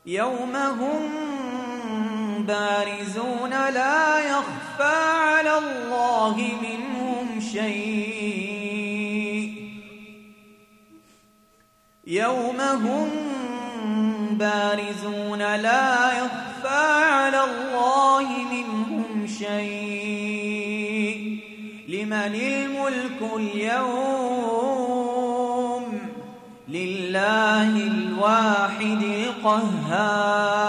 يوم هم بارزون لا يخفى على الله منهم شيء يوم هم بارزون لا يخفى على الله منهم شيء لمن الملك اليوم لله الواحد القهار